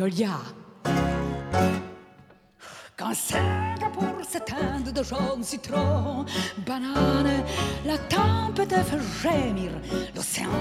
magnolia. Quand Singapour s'éteint de jaune citron, banane, la tempête fait gémir l'océan.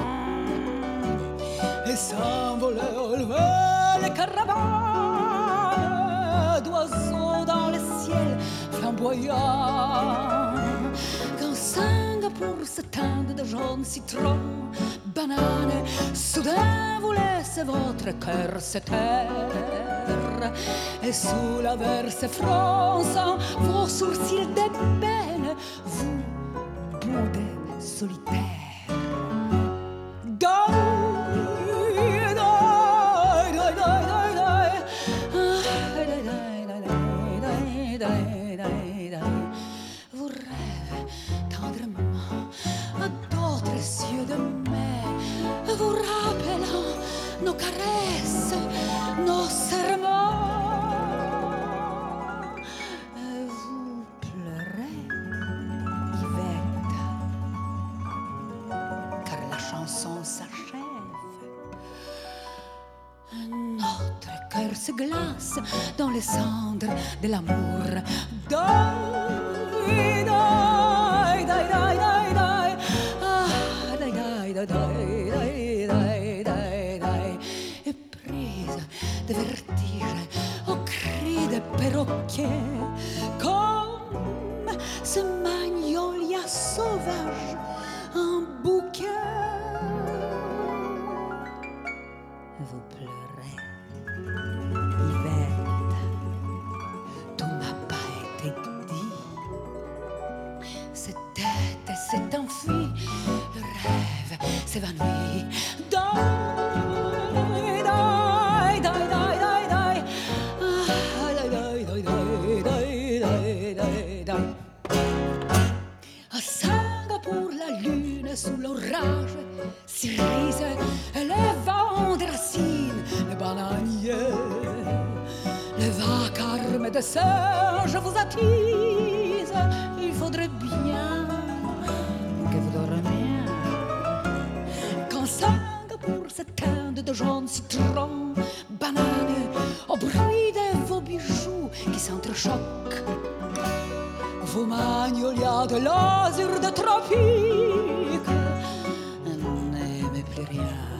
Et s'envoler au loin les caravanes d'oiseaux dans le ciel flamboyant. Quand Singapour s'éteint de jaune citron, banane, soudain vous laissez votre cœur se taire. Et sous la verse fronçant vos sourcils d'ébène, vous boudez solitaire. Vous rêvez tendrement à d'autres cieux de mai, vous rappelant nos caresses, nos serments. Vous pleurez, Yvette, car la chanson s'achève. Notre cœur se glace dans les cendres de l'amour. Et prise de vertige au cri de perroquet, comme ce magnolia sauvage en bouquet. Vous pleurez, Yvette, tout n'a pas été dit. Cette tête s'est enfuie, le rêve s'évanouit. À Singapour, la lune sous l'orage s'irise et les vents déracinent le bananier. Le vacarme de singe vous attise. Il faudrait bien que vous dormiez. Quand Singapour s'éteint de jaune citron, banane, au bruit de vos bijoux qui s'entrechoquent, vos magnolias de l'azur de tropique, n'aimez plus rien.